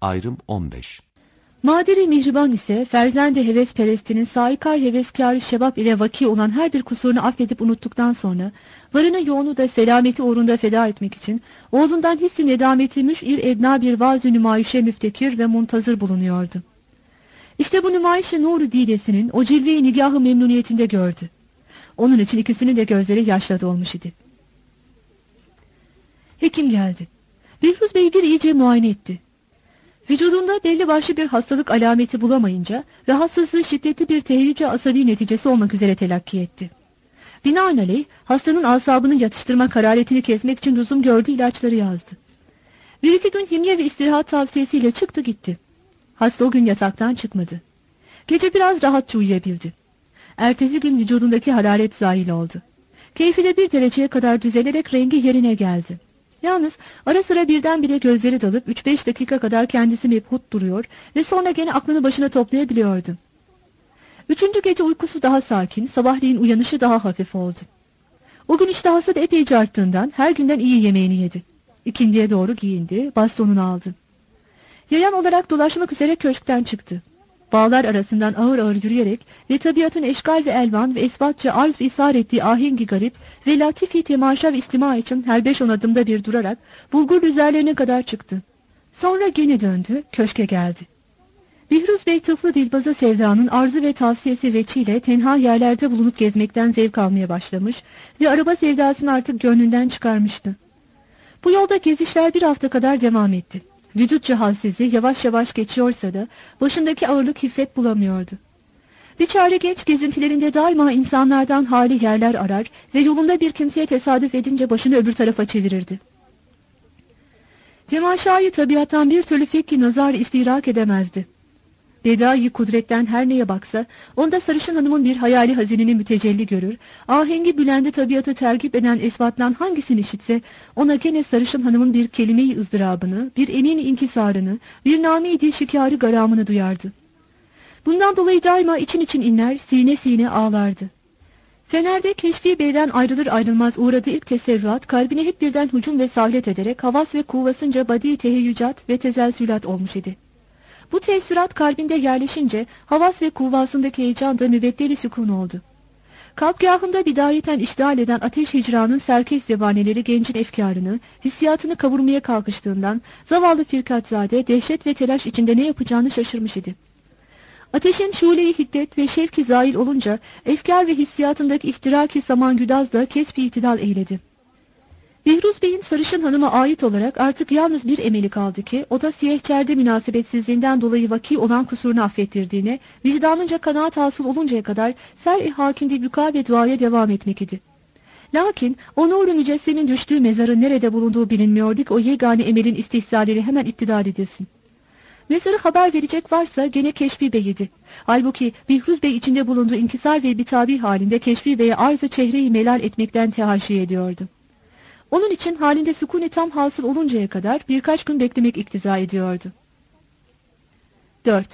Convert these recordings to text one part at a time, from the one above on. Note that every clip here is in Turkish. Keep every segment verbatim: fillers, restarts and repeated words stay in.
Ayrım on beş. Maderi Mihriban ise Ferzende hevesperestinin saikar heveskâr şebap ile vaki olan her bir kusurunu affedip unuttuktan sonra varını yoğunu da selameti uğrunda feda etmek için oğlundan hissi nedameti müş'ir edna bir vaaz-ı nümayişe müftekir ve muntazır bulunuyordu. İşte bu nümayişi Nur-u Didesinin o cilve-i nigâh-ı memnuniyetinde gördü. Onun için ikisinin de gözleri yaşla dolmuş idi. Hekim geldi. Bihruz Bey bir iyice muayene etti. Vücudunda belli başlı bir hastalık alameti bulamayınca rahatsızlığı şiddetli bir tehlike asabi neticesi olmak üzere telakki etti. Binaenaleyh hastanın asabının yatıştırma hararetini kesmek için lüzum gördüğü ilaçları yazdı. Bir iki gün himye ve istirahat tavsiyesiyle çıktı gitti. Hasta o gün yataktan çıkmadı. Gece biraz rahatça uyuyabildi. Ertesi gün vücudundaki hararet zahil oldu. Keyfi de bir dereceye kadar düzelerek rengi yerine geldi. Yalnız ara sıra birdenbire gözleri dalıp üç beş dakika kadar kendisi mebhut duruyor ve sonra gene aklını başına toplayabiliyordu. Üçüncü gece uykusu daha sakin, sabahleyin uyanışı daha hafif oldu. O gün iştahası da epeyce arttığından her günden iyi yemeğini yedi. İkindiye doğru giyindi, bastonunu aldı. Yayan olarak dolaşmak üzere köşkten çıktı. Bağlar arasından ağır ağır yürüyerek ve tabiatın eşkal ve elvan ve esbatça arz ve ishar ettiği ahengi garip ve latifi temaşa ve istima için her beş on adımda bir durarak bulgur üzerlerine kadar çıktı. Sonra gene döndü, köşke geldi. Bihruz Bey tıflı dilbaza sevdanın arzu ve tavsiyesi veçiyle tenha yerlerde bulunup gezmekten zevk almaya başlamış ve araba sevdasını artık gönlünden çıkarmıştı. Bu yolda gezişler bir hafta kadar devam etti. Vücut halsizi yavaş yavaş geçiyorsa da başındaki ağırlık hiffet bulamıyordu. Bir çare genç gezintilerinde daima insanlardan hali yerler arar ve yolunda bir kimseye tesadüf edince başını öbür tarafa çevirirdi. Temaşayı tabiattan bir türlü fikri nazar istirak edemezdi. Bedai kudretten her neye baksa, onda sarışın hanımın bir hayali hazinini mütecelli görür, ahengi bülendi tabiatı tergip eden esvatlan hangisini işitse, ona gene sarışın hanımın bir kelime-i ızdırabını, bir enin inkisarını, bir nami-i şikârı garamını duyardı. Bundan dolayı daima için için inler, sine sine ağlardı. Fener'de Keşfi Bey'den ayrılır ayrılmaz uğradığı ilk teserruat, kalbine hep birden hücum ve sahlet ederek havas ve kuvvasınca badi teheyyücat ve tezelsülat olmuş idi. Bu tesürat kalbinde yerleşince havas ve kuvvasındaki heyecan da mübeddeli sükun oldu. Kalpgâhında bidayeten iştihal eden ateş hicranın serkeş zebaneleri gencin efkarını, hissiyatını kavurmaya kalkıştığından zavallı Firkatzade dehşet ve telaş içinde ne yapacağını şaşırmış idi. Ateşin şule-i hiddet ve şevki zail olunca efkar ve hissiyatındaki ihtiraki samangüdaz da kesb-i itidal eyledi. Bihruz Bey'in sarışın hanıma ait olarak artık yalnız bir emeli kaldı ki o da siyehçerde münasebetsizliğinden dolayı vaki olan kusurunu affettirdiğine, vicdanınca kanaat hasıl oluncaya kadar ser-i hakinde büka ve duaya devam etmek idi. Lakin o nur-u mücessemin düştüğü mezarın nerede bulunduğu bilinmiyordu ki o yegane emelin istihsalleri hemen iptidar edilsin. Mezarı haber verecek varsa gene Keşfi Bey idi. Halbuki Bihruz Bey içinde bulunduğu inkisar ve bitabi halinde Keşfi Bey'e arz-ı çehre-i melal etmekten tehaşi ediyordu. Onun için halinde sükûn-i tam hasıl oluncaya kadar birkaç gün beklemek iktiza ediyordu. dört.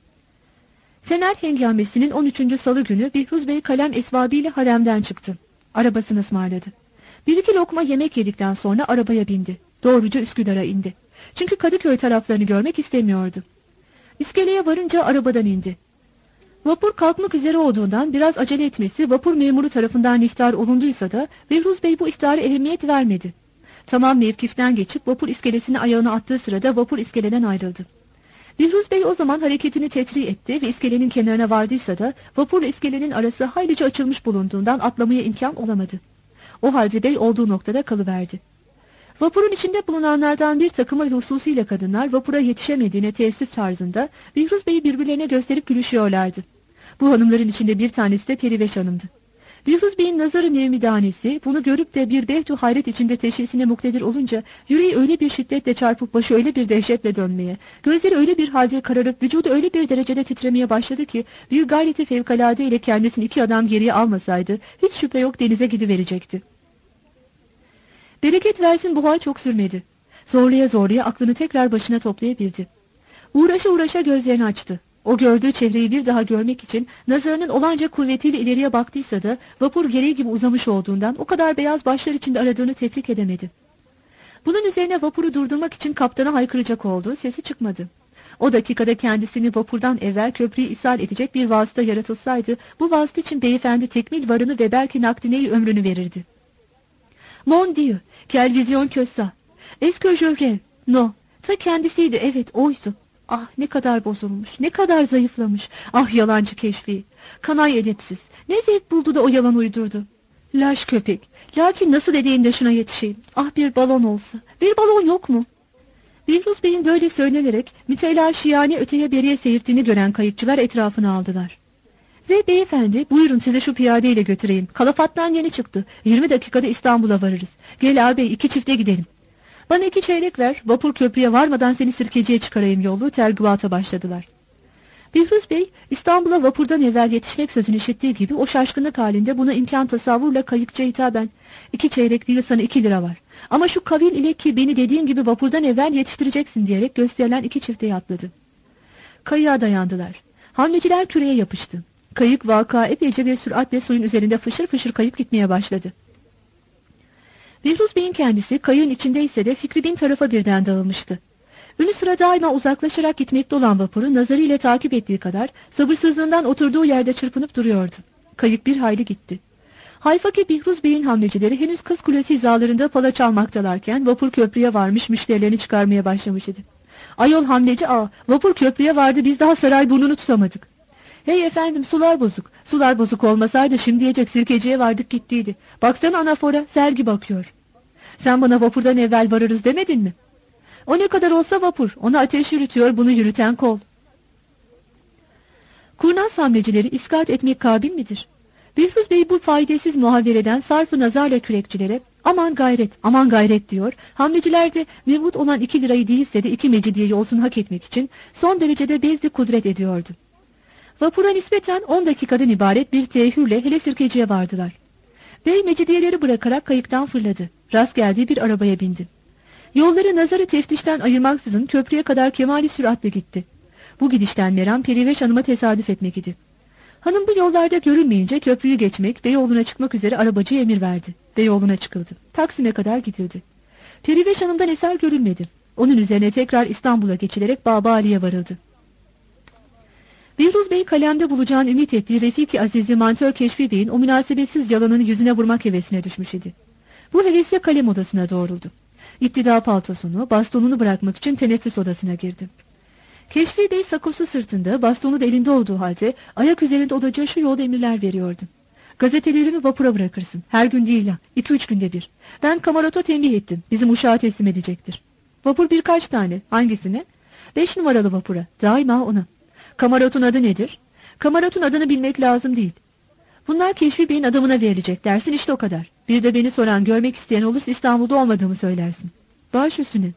Fener hengamesinin on üçüncü salı günü Bihruz Bey kalem esvabıyla haremden çıktı. Arabasını ısmarladı. Bir iki lokma yemek yedikten sonra arabaya bindi. Doğruca Üsküdar'a indi. Çünkü Kadıköy taraflarını görmek istemiyordu. İskeleye varınca arabadan indi. Vapur kalkmak üzere olduğundan biraz acele etmesi vapur memuru tarafından ihtar olunduysa da Bihruz Bey bu ihtara ehemmiyet vermedi. Tamam mevkiften geçip vapur iskelesine ayağını attığı sırada vapur iskeleden ayrıldı. Bihruz Bey o zaman hareketini tetri etti ve iskelenin kenarına vardıysa da vapurla iskelenin arası haylice açılmış bulunduğundan atlamaya imkan olamadı. O halde Bey olduğu noktada kalıverdi. Vapurun içinde bulunanlardan bir takımı hususiyle kadınlar vapura yetişemediğine teessüf tarzında Bihruz Bey'i birbirlerine gösterip gülüşüyorlardı. Bu hanımların içinde bir tanesi de Periveş Hanım'dı. Bihruz Bey'in nazarı nevmidanesi bunu görüp de bir behtu hayret içinde teşhisine muktedir olunca yüreği öyle bir şiddetle çarpıp başı öyle bir dehşetle dönmeye, gözleri öyle bir halde kararıp vücudu öyle bir derecede titremeye başladı ki bir gayreti fevkalade ile kendisini iki adam geriye almasaydı hiç şüphe yok denize gidiverecekti. Bereket versin bu hal çok sürmedi. Zorlaya zorlaya aklını tekrar başına toplayabildi. Uğraşa uğraşa gözlerini açtı. O gördüğü çevreyi bir daha görmek için nazarının olanca kuvvetiyle ileriye baktıysa da vapur gereği gibi uzamış olduğundan o kadar beyaz başlar içinde aradığını tefrik edemedi. Bunun üzerine vapuru durdurmak için kaptana haykıracak oldu, sesi çıkmadı. O dakikada kendisini vapurdan evvel köprüyü ishal edecek bir vasıta yaratılsaydı, bu vasıta için beyefendi tekmil varını ve belki nakdineyi ömrünü verirdi. Mon Dieu, quelle vision que ça. Est-ce que je rêve? No, ta kendisiydi, evet oydu. Ah ne kadar bozulmuş, ne kadar zayıflamış. Ah yalancı Keşfi. Kanay edepsiz. Ne zevk buldu da o yalan uydurdu. Laş köpek. Lakin nasıl edeyim de şuna yetişeyim. Ah bir balon olsa. Bir balon yok mu? Bihruz Bey'in böyle söylenerek mütelaşiyane öteye beriye seyirttiğini gören kayıkçılar etrafına aldılar. Ve beyefendi, buyurun size şu piyadeyle götüreyim. Kalafat'tan yeni çıktı. yirmi dakikada İstanbul'a varırız. Gel ağabey, iki çifte gidelim. Bana iki çeyrek ver, vapur köprüye varmadan seni Sirkeci'ye çıkarayım yollu tergüvata başladılar. Bihruz Bey, İstanbul'a vapurdan evvel yetişmek sözünü işittiği gibi o şaşkınlık halinde buna imkan tasavvurla kayıkçıya hitaben, iki çeyrek değil sana iki lira var. Ama şu kavil ile ki beni dediğin gibi vapurdan evvel yetiştireceksin diyerek gösterilen iki çifteye atladı. Kayığa dayandılar. Hamleciler küreye yapıştı. Kayık vaka epeyce bir süratle suyun üzerinde fışır fışır kayıp gitmeye başladı. Bihruz Bey'in kendisi kayığın içindeyse de fikri bin tarafa birden dağılmıştı. Ünlü sıra daima uzaklaşarak gitmekte olan vapuru nazarıyla takip ettiği kadar sabırsızlığından oturduğu yerde çırpınıp duruyordu. Kayık bir hayli gitti. Hayfaki Bihruz Bey'in hamlecileri henüz Kız Kulesi hizalarında pala çalmaktalarken vapur köprüye varmış, müşterilerini çıkarmaya başlamış idi. Ayol hamleci ağa, vapur köprüye vardı, biz daha saray burnunu tutamadık. Hey efendim, sular bozuk. Sular bozuk olmasaydı şimdiyecek Sirkeci'ye vardık gittiydi. Baksana anafora, sergi bakıyor. Sen bana vapurdan evvel varırız demedin mi? O ne kadar olsa vapur, ona ateş yürütüyor, bunu yürüten kol. Kurnaz hamlecileri iskat etmek kabil midir? Bihruz Bey bu faydasız muhavereden sarf-ı nazarla kürekçilere aman gayret, aman gayret diyor. Hamleciler de mevcut olan iki lirayı değilse de iki mecidiyeyi olsun hak etmek için son derecede bezdi kudret ediyordu. Vapura nispeten on dakikadan ibaret bir tehürle hele Sirkeci'ye vardılar. Bey mecidiyeleri bırakarak kayıktan fırladı. Rast geldiği bir arabaya bindi. Yolları nazarı teftişten ayırmaksızın köprüye kadar kemali süratle gitti. Bu gidişten meram Periveş Hanım'a tesadüf etmek idi. Hanım bu yollarda görülmeyince köprüyü geçmek, Beyoğlu'na çıkmak üzere arabacıya emir verdi. Beyoğlu'na çıkıldı. Taksim'e kadar gidildi. Periveş Hanım'dan eser görülmedi. Onun üzerine tekrar İstanbul'a geçilerek Babali'ye varıldı. Bihruz Bey kalemde bulacağını ümit ettiği Refik-i Aziz'i Mantör Keşfi Bey'in o münasebetsiz yalanını yüzüne vurmak hevesine düşmüş idi. Bu hevesle kalem odasına doğruldu. İptida paltosunu, bastonunu bırakmak için teneffüs odasına girdi. Keşfi Bey sakosu sırtında, bastonu da elinde olduğu halde ayak üzerinde odacıya şu yolda emirler veriyordu. Gazetelerimi vapura bırakırsın. Her gün değil ha, iki üç günde bir. Ben Kamarat'a tembih ettim. Bizim uşağı teslim edecektir. Vapur birkaç tane. Hangisine? Beş numaralı vapura. Daima ona. Kamarat'ın adı nedir? Kamarat'ın adını bilmek lazım değil. Bunlar Keşfi Bey'in adamına verilecek dersin, işte o kadar. Bir de beni soran, görmek isteyen olursa İstanbul'da olmadığımı söylersin. Baş üstüne.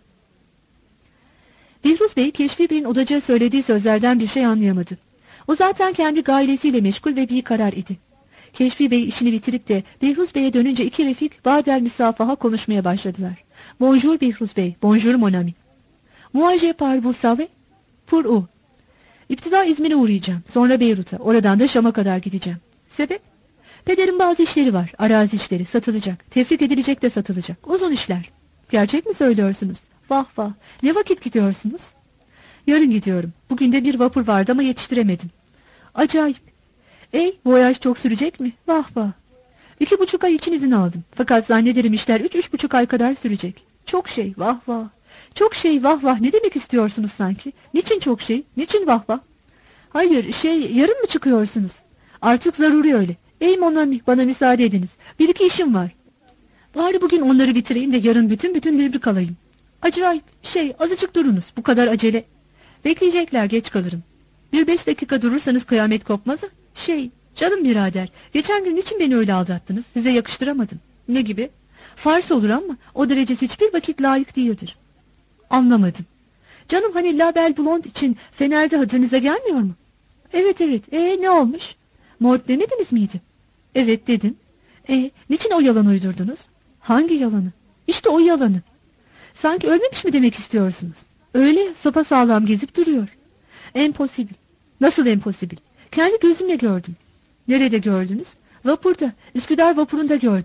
Bihruz Bey, Keşfi Bey'in odacıya söylediği sözlerden bir şey anlayamadı. O zaten kendi gailesiyle meşgul ve bir karar idi. Keşfi Bey işini bitirip de Bihruz Bey'e dönünce iki refik badel müsafaha konuşmaya başladılar. Bonjour Bihruz Bey, bonjour mon ami. Moi je parle vous savez? Pour où? İptida İzmir'e uğrayacağım, sonra Beyrut'a, oradan da Şam'a kadar gideceğim. Sebep? Pederin bazı işleri var, arazi işleri, satılacak, tefrik edilecek de satılacak, uzun işler. Gerçek mi söylüyorsunuz? Vah vah, ne vakit gidiyorsunuz? Yarın gidiyorum, bugün de bir vapur vardı ama yetiştiremedim. Acayip. Ey, voyaj çok sürecek mi? Vah vah. İki buçuk ay için izin aldım, fakat zannederim işler üç, üç buçuk ay kadar sürecek. Çok şey, vah vah. Çok şey, vah vah, ne demek istiyorsunuz sanki? Niçin çok şey, niçin vah vah? Hayır, şey, yarın mı çıkıyorsunuz? Artık zaruri öyle. Ey mon ami, bana müsaade ediniz. Bir iki işim var. Bari bugün onları bitireyim de yarın bütün bütün devrik alayım. Acayip, şey, azıcık durunuz, bu kadar acele. Bekleyecekler, geç kalırım. Bir beş dakika durursanız kıyamet kopmaz ha? Şey, canım birader, geçen gün niçin beni öyle aldattınız? Size yakıştıramadım. Ne gibi? Fars olur ama o derecesi hiçbir vakit layık değildir. Anlamadım. Canım hani La Belle Blonde için Fener'de hatırınıza gelmiyor mu? Evet evet, ee ne olmuş? Mort demediniz miydi? Evet dedim. E, niçin o yalanı uydurdunuz? Hangi yalanı? İşte o yalanı. Sanki ölmemiş mi demek istiyorsunuz? Öyle sapasağlam gezip duruyor. Impossible. Nasıl impossible? Kendi gözümle gördüm. Nerede gördünüz? Vapurda, Üsküdar vapurunda gördüm.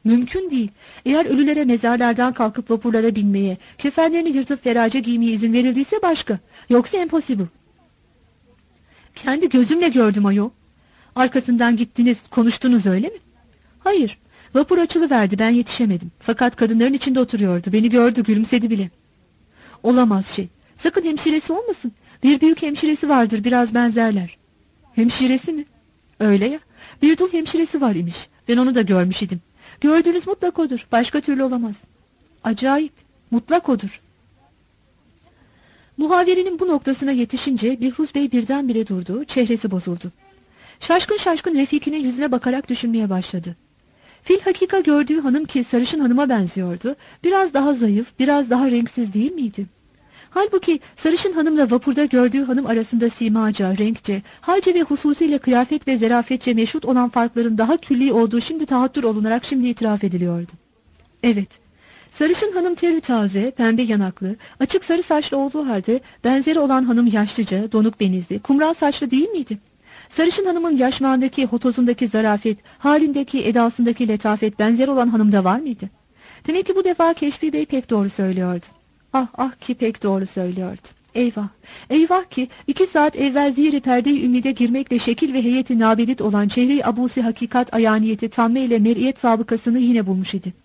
Mümkün değil. Eğer ölülere mezarlardan kalkıp vapurlara binmeye, kefenlerini yırtıp ferace giymeye izin verildiyse başka. Yoksa impossible. Kendi gözümle gördüm ayol. Arkasından gittiniz, konuştunuz öyle mi? Hayır. Vapur açılıverdi, ben yetişemedim. Fakat kadınların içinde oturuyordu. Beni gördü, gülümsedi bile. Olamaz şey. Sakın hemşiresi olmasın. Bir büyük hemşiresi vardır, biraz benzerler. Hemşiresi mi? Öyle ya. Bir dul hemşiresi var imiş. Ben onu da görmüş idim. Gördüğünüz mutlak odur. Başka türlü olamaz. Acayip. Mutlak odur. Muhaverenin bu noktasına yetişince Bihruz Bey birdenbire durdu. Çehresi bozuldu. Şaşkın şaşkın Refiki'nin yüzüne bakarak düşünmeye başladı. Fil hakika gördüğü hanım ki sarışın hanıma benziyordu. Biraz daha zayıf, biraz daha renksiz değil miydi? Halbuki sarışın hanımla vapurda gördüğü hanım arasında simaca, renkçe, halce ve hususiyle kıyafet ve zerafetçe meşhut olan farkların daha külli olduğu şimdi tahattür olunarak şimdi itiraf ediliyordu. Evet, sarışın hanım terü taze, pembe yanaklı, açık sarı saçlı olduğu halde benzeri olan hanım yaşlıca, donuk benizli, kumral saçlı değil miydi? Sarışın hanımın yaşmağındaki, hotozundaki zarafet, halindeki, edasındaki letafet benzeri olan hanımda var mıydı? Demek ki bu defa Keşfi Bey pek doğru söylüyordu. Ah ah ki pek doğru söylüyordu. Eyvah, eyvah ki iki saat evvel zihri perde-i ümide girmekle şekil ve heyeti nabelit olan çehre-i abusi hakikat ayaniyeti tamme ile mer'iyet sabıkasını yine bulmuş idi.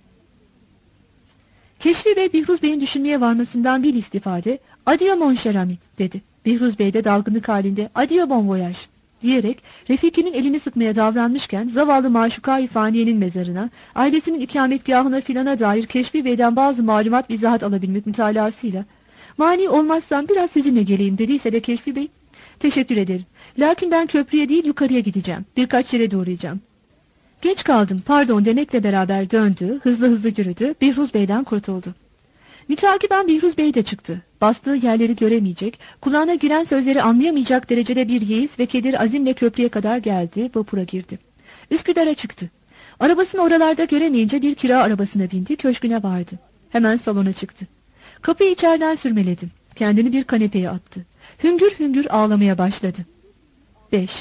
Keşfi Bey Bihruz Bey'in düşünmeye varmasından bir istifade "Adieu mon cher ami" dedi. Bihruz Bey de dalgınlık halinde "Adieu bon voyage" diyerek Refiki'nin elini sıkmaya davranmışken zavallı maşuka-i faniyenin mezarına, ailesinin ikametgahına filana dair Keşfi Bey'den bazı malumat izahat alabilmek mütalasıyla "Mani olmazsam biraz sizinle geleyim" dediyse de Keşfi Bey "Teşekkür ederim. Lakin ben köprüye değil yukarıya gideceğim. Birkaç yere de uğrayacağım." Geç kaldım, pardon demekle beraber döndü, hızlı hızlı yürüdü, Bihruz Bey'den kurtuldu. Mütakiben Bihruz Bey de çıktı. Bastığı yerleri göremeyecek, kulağına giren sözleri anlayamayacak derecede bir yeis ve keder azimle köprüye kadar geldi, vapura girdi. Üsküdar'a çıktı. Arabasını oralarda göremeyince bir kira arabasına bindi, köşküne vardı. Hemen salona çıktı. Kapıyı içeriden sürmeledi. Kendini bir kanepeye attı. Hüngür hüngür ağlamaya başladı. beş.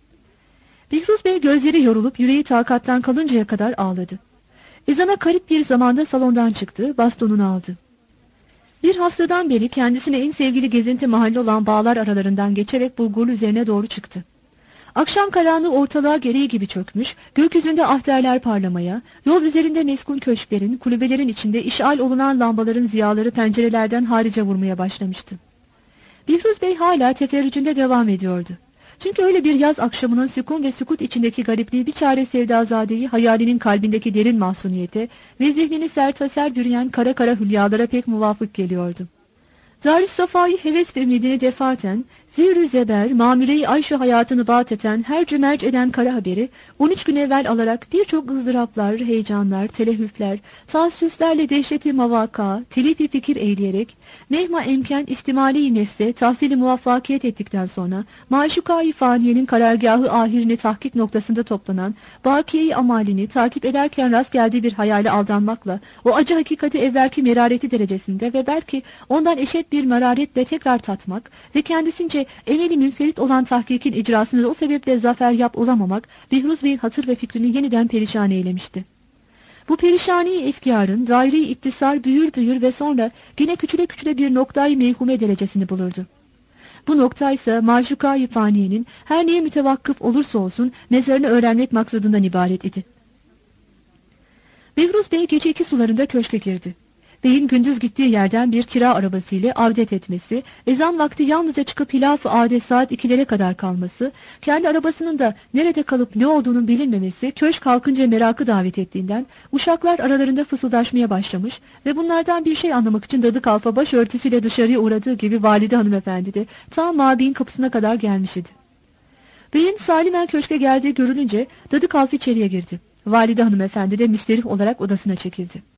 Bihruz Bey gözleri yorulup yüreği takattan kalıncaya kadar ağladı. Ezana karip bir zamanda salondan çıktı, bastonunu aldı. Bir haftadan beri kendisine en sevgili gezinti mahalli olan bağlar aralarından geçerek Bulgurlu üzerine doğru çıktı. Akşam karanlığı ortalığa gereği gibi çökmüş, gökyüzünde ahterler parlamaya, yol üzerinde meskun köşklerin, kulübelerin içinde işal olunan lambaların ziyaları pencerelerden harice vurmaya başlamıştı. Bihruz Bey hala teferrücünde devam ediyordu. Çünkü öyle bir yaz akşamının sükun ve sükut içindeki garipliği bir çare sevdazadeyi hayalinin kalbindeki derin mahzuniyete ve zihnini sertaser bürüyen kara kara hülyalara pek muvafık geliyordu. Zarif Safa'yı heves ve ümidini defaten, zir-i zeber, mamire-i ayşe hayatını vaat eden, her cümerç eden kara haberi on üç gün evvel alarak birçok ızdıraplar, heyecanlar, telehüfler, taassüslerle dehşeti mavaka, telifi fikir eyleyerek, mehma emken istimali-i nefse tahsili muvaffakiyet ettikten sonra, maşuka-i faniyenin karargahı ahirini tahkik noktasında toplanan, bakiye-i amalini takip ederken rast geldiği bir hayale aldanmakla, o acı hakikati evvelki merareti derecesinde ve belki ondan eşit bir meraretle tekrar tatmak ve kendisince emeli münferit olan tahkikin icrasında o sebeple zafer yap olamamak, Bihruz Bey'in hatır ve fikrini yeniden perişan eylemişti. Bu perişani efkarın daire-i ittisar büyür büyür ve sonra yine küçüle küçüle bir noktayı mevhume derecesini bulurdu. Bu nokta ise maşuka-i faniyenin her neye mütevakkıf olursa olsun mezarını öğrenmek maksadından ibaret idi. Bihruz Bey gece iki sularında köşke girdi. Bey'in gündüz gittiği yerden bir kira arabasıyla avdet etmesi, ezan vakti yalnızca çıkıp hilaf-ı adet saat ikilere kadar kalması, kendi arabasının da nerede kalıp ne olduğunun bilinmemesi, köşk kalkınca merakı davet ettiğinden, uşaklar aralarında fısıldaşmaya başlamış ve bunlardan bir şey anlamak için dadı kalfa başörtüsüyle dışarıya uğradığı gibi valide hanımefendi de tam Mabi'nin kapısına kadar gelmiş idi. Bey'in salimen köşke geldiği görülünce dadı kalfa içeriye girdi. Valide hanımefendi de müsterih olarak odasına çekildi.